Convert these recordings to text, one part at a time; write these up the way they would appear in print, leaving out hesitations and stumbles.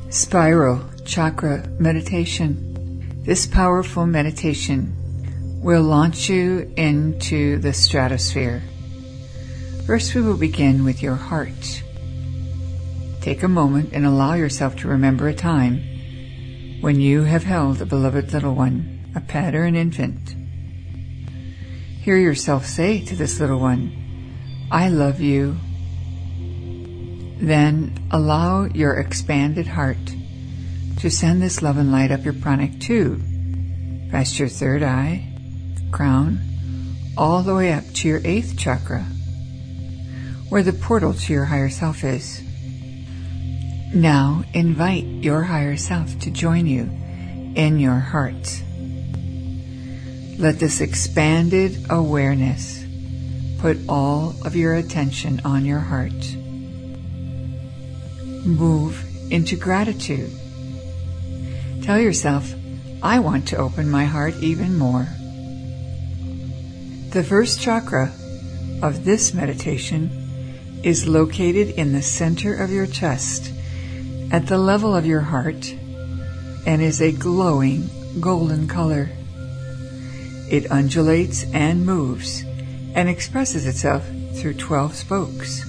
Spiral Chakra Meditation. This powerful meditation will launch you into the stratosphere. First, we will begin with your heart. Take a moment and allow yourself to remember a time when you have held a beloved little one, a pet or an infant. Hear yourself say to this little one, "I love you." Then allow your expanded heart to send this love and light up your pranic tube, past your third eye, crown, all the way up to your 8th chakra, where the portal to your higher self is. Now invite your higher self to join you in your heart. Let this expanded awareness put all of your attention on your heart. Move into gratitude. Tell yourself, "I want to open my heart even more." The first chakra of this meditation is located in the center of your chest, at the level of your heart, and is a glowing golden color. It undulates and moves and expresses itself through 12 spokes.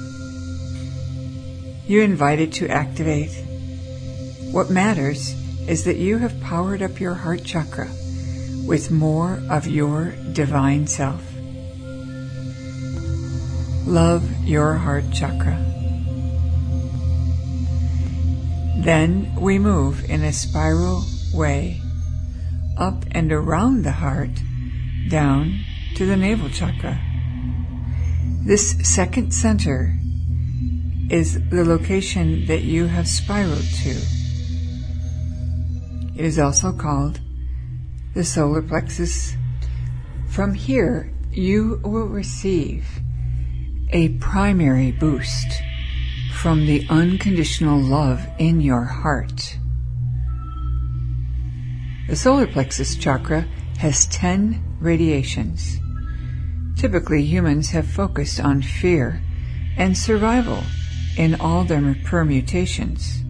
You invite it to activate. What matters is that you have powered up your heart chakra with more of your divine self. Love your heart chakra. Then we move in a spiral way up and around the heart, down to the navel chakra. This second center is the location that you have spiraled to. It is also called the solar plexus. From here, you will receive a primary boost from the unconditional love in your heart. The solar plexus chakra has 10 radiations. Typically, humans have focused on fear and survival in all their permutations.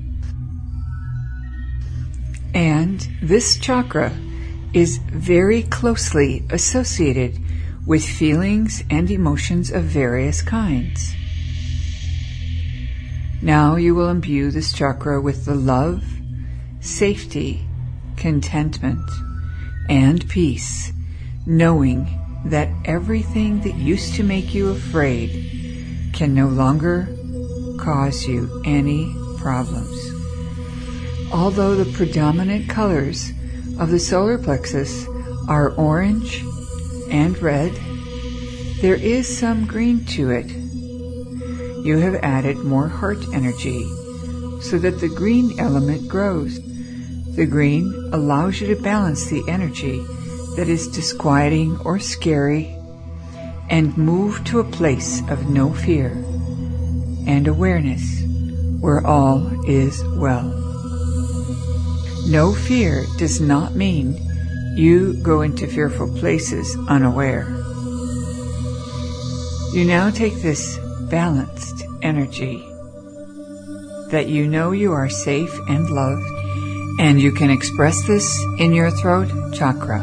And this chakra is very closely associated with feelings and emotions of various kinds. Now you will imbue this chakra with the love, safety, contentment, and peace, knowing that everything that used to make you afraid can no longer cause you any problems. Although the predominant colors of the solar plexus are orange and red, there is some green to it. You have added more heart energy so that the green element grows. The green allows you to balance the energy that is disquieting or scary and move to a place of no fear and awareness where all is well. No fear does not mean you go into fearful places unaware. You now take this balanced energy that you know you are safe and loved, and you can express this in your throat chakra.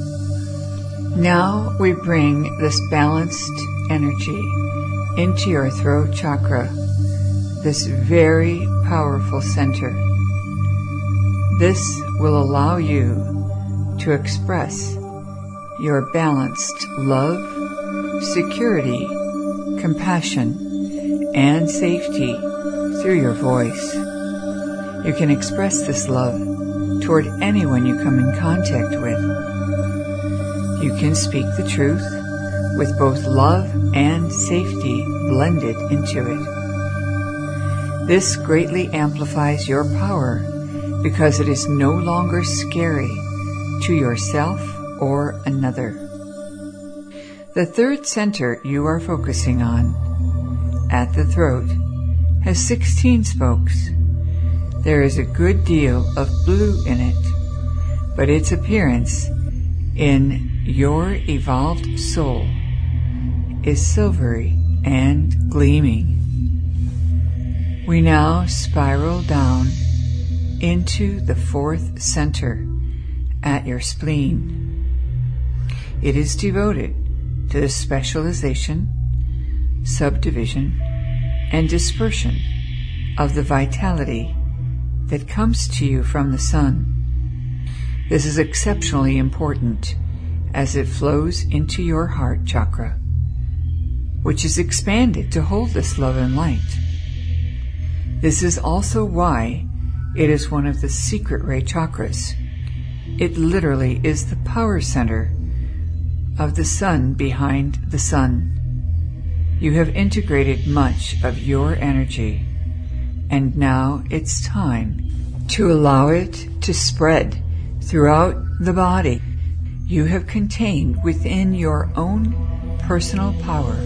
Now we bring this balanced energy into your throat chakra, this very powerful center. This will allow you to express your balanced love, security, compassion, and safety through your voice. You can express this love toward anyone you come in contact with. You can speak the truth with both love and safety blended into it. This greatly amplifies your power because it is no longer scary to yourself or another. The third center you are focusing on, at the throat, has 16 spokes. There is a good deal of blue in it, but its appearance in your evolved soul is silvery and gleaming. We now spiral down into the fourth center at your spleen. It is devoted to the specialization, subdivision, and dispersion of the vitality that comes to you from the sun. This is exceptionally important as it flows into your heart chakra, which is expanded to hold this love and light. This is also why it is one of the secret ray chakras. It literally is the power center of the sun behind the sun. You have integrated much of your energy, and now it's time to allow it to spread throughout the body. You have contained within your own personal power,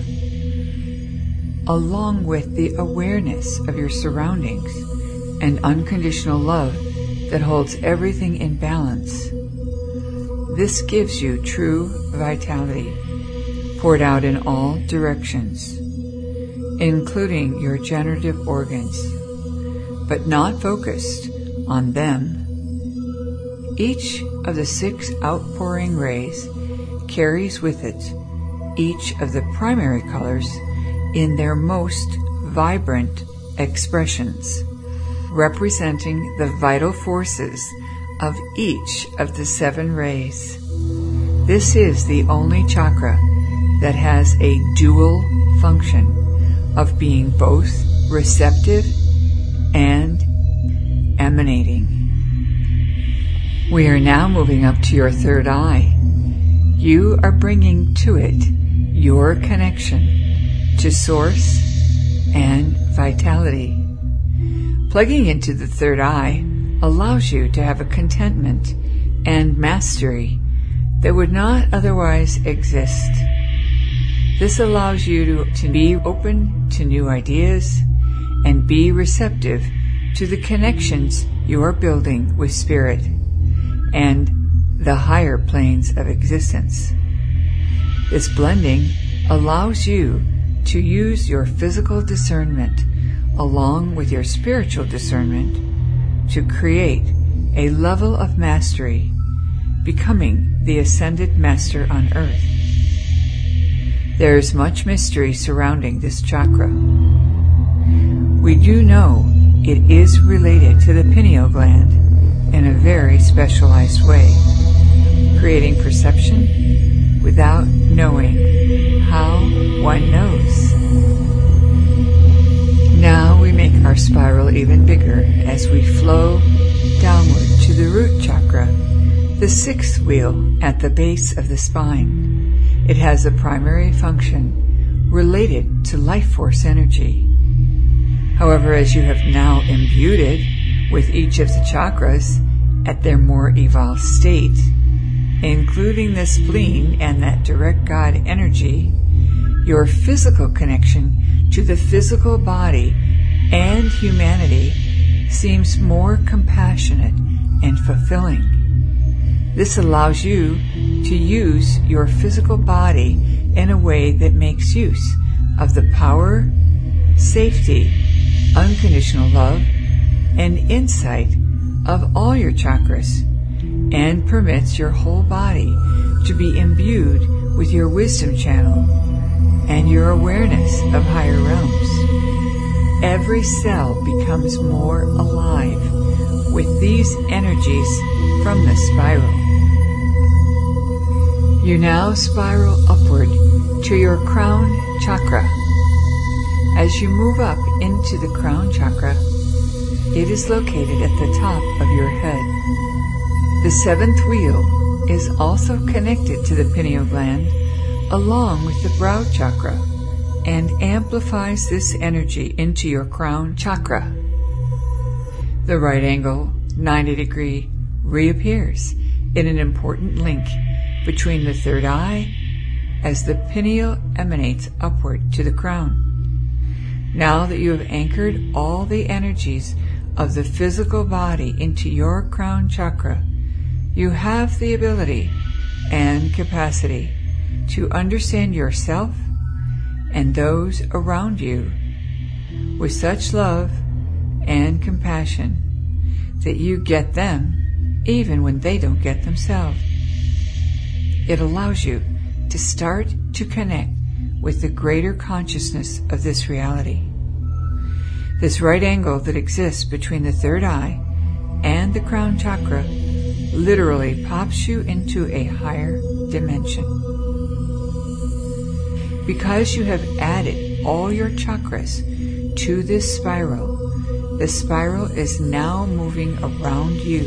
along with the awareness of your surroundings and unconditional love that holds everything in balance. This gives you true vitality, poured out in all directions, including your generative organs, but not focused on them. Each of the 6 outpouring rays carries with it each of the primary colors in their most vibrant expressions, representing the vital forces of each of the 7 rays. This is the only chakra that has a dual function of being both receptive and emanating. We are now moving up to your third eye. You are bringing to it your connection to source and vitality. Plugging into the third eye allows you to have a contentment and mastery that would not otherwise exist. This allows you to be open to new ideas and be receptive to the connections you are building with spirit and the higher planes of existence. This blending allows you to use your physical discernment along with your spiritual discernment to create a level of mastery, becoming the ascended master on earth. There is much mystery surrounding this chakra. We do know it is related to the pineal gland in a very specialized way, creating perception without knowing how one knows. Now we make our spiral even bigger as we flow downward to the root chakra, the 6th wheel at the base of the spine. It has a primary function related to life force energy. However, as you have now imbued it with each of the chakras at their more evolved state, including the spleen and that direct God energy, your physical connection to the physical body and humanity seems more compassionate and fulfilling. This allows you to use your physical body in a way that makes use of the power, safety, unconditional love, and insight of all your chakras, and permits your whole body to be imbued with your wisdom channel and your awareness of higher realms. Every cell becomes more alive with these energies from the spiral. You now spiral upward to your crown chakra. As you move up into the crown chakra, it is located at the top of your head. The 7th wheel is also connected to the pineal gland along with the brow chakra and amplifies this energy into your crown chakra. The right angle, 90-degree, reappears in an important link between the third eye as the pineal emanates upward to the crown. Now that you have anchored all the energies of the physical body into your crown chakra, you have the ability and capacity to understand yourself and those around you with such love and compassion that you get them even when they don't get themselves. It allows you to start to connect with the greater consciousness of this reality. This right angle that exists between the third eye and the crown chakra literally pops you into a higher dimension. Because you have added all your chakras to this spiral, the spiral is now moving around you.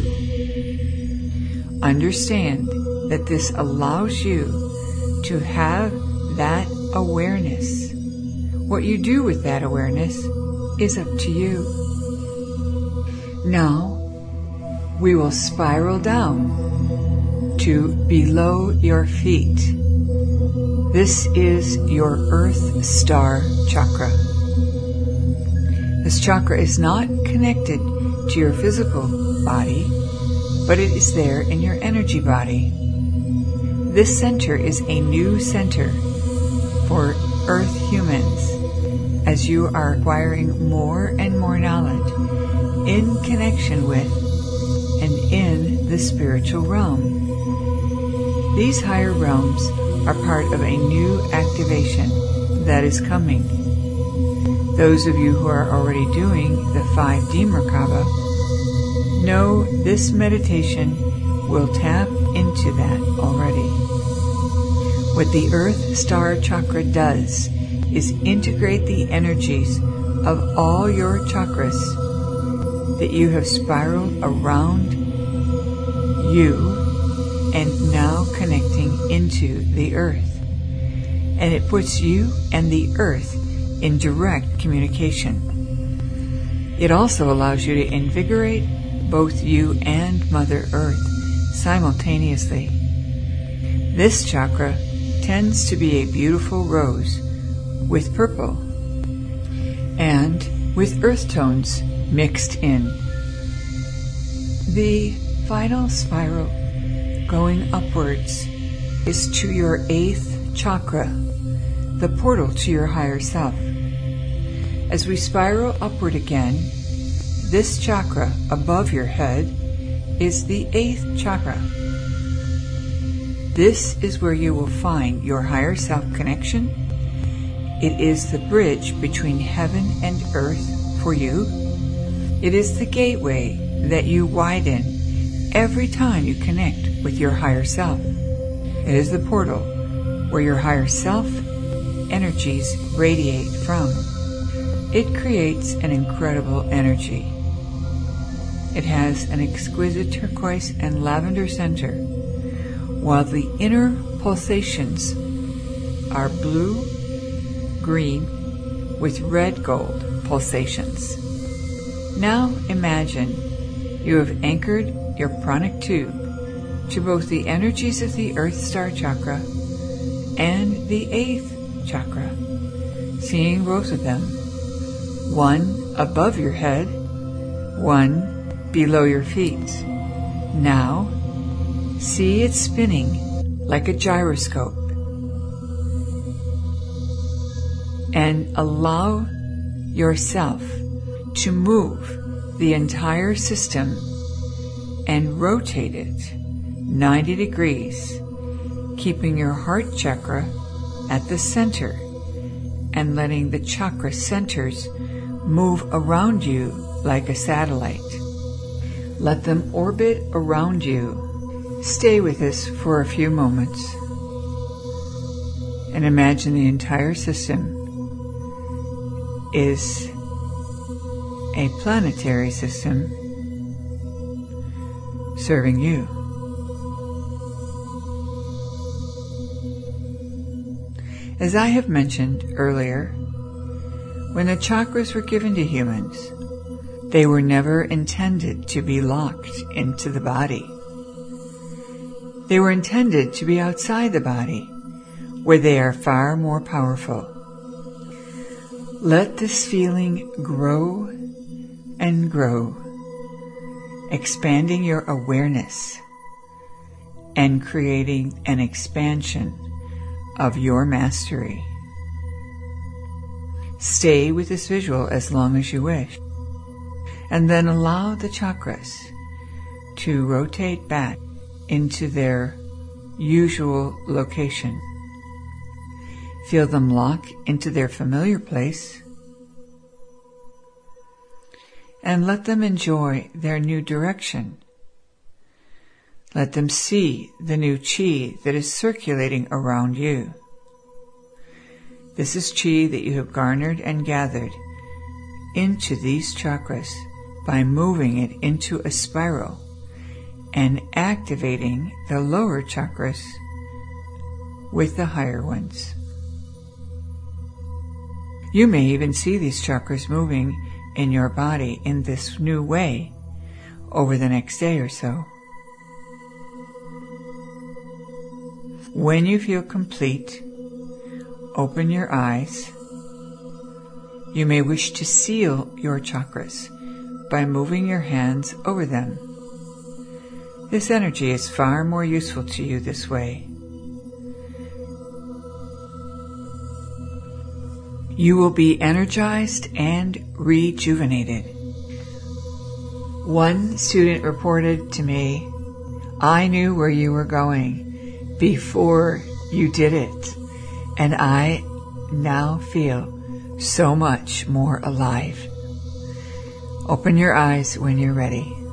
Understand that this allows you to have that awareness. What you do with that awareness is up to you. Now, we will spiral down to below your feet. This is your Earth Star Chakra. This chakra is not connected to your physical body, but it is there in your energy body. This center is a new center for Earth humans as you are acquiring more and more knowledge in connection with and in the spiritual realm. These higher realms are part of a new activation that is coming. Those of you who are already doing the 5D Merkaba know this meditation will tap into that already. What the Earth Star Chakra does is integrate the energies of all your chakras that you have spiraled around you and now connecting into the Earth. And it puts you and the Earth in direct communication. It also allows you to invigorate both you and Mother Earth simultaneously. This chakra tends to be a beautiful rose with purple and with earth tones mixed in. The final spiral going upwards is to your 8th chakra, the portal to your higher self. As we spiral upward again, this chakra above your head is the 8th chakra. This is where you will find your higher self connection. It is the bridge between heaven and earth for you. It is the gateway that you widen every time you connect with your higher self. It is the portal where your higher self energies radiate from. It creates an incredible energy. It has an exquisite turquoise and lavender center, while the inner pulsations are blue, green, with red gold pulsations. Now imagine you have anchored your pranic tube to both the energies of the Earth Star Chakra and the 8th chakra, seeing both of them, one above your head, one below your feet. Now, see it spinning like a gyroscope, and allow yourself to move the entire system and rotate it 90 degrees, keeping your heart chakra at the center and letting the chakra centers move around you like a satellite. Let them orbit around you. Stay with this for a few moments and imagine the entire system is a planetary system serving you. As I have mentioned earlier, when the chakras were given to humans, they were never intended to be locked into the body. They were intended to be outside the body, where they are far more powerful. Let this feeling grow and grow, expanding your awareness and creating an expansion of your mastery. Stay with this visual as long as you wish. And then allow the chakras to rotate back into their usual location. Feel them lock into their familiar place and let them enjoy their new direction. Let them see the new chi that is circulating around you. This is chi that you have garnered and gathered into these chakras by moving it into a spiral and activating the lower chakras with the higher ones. You may even see these chakras moving in your body in this new way over the next day or so. When you feel complete, open your eyes. You may wish to seal your chakras by moving your hands over them. This energy is far more useful to you this way. You will be energized and rejuvenated. One student reported to me, "I knew where you were going before you did it, and I now feel so much more alive." Open your eyes when you're ready.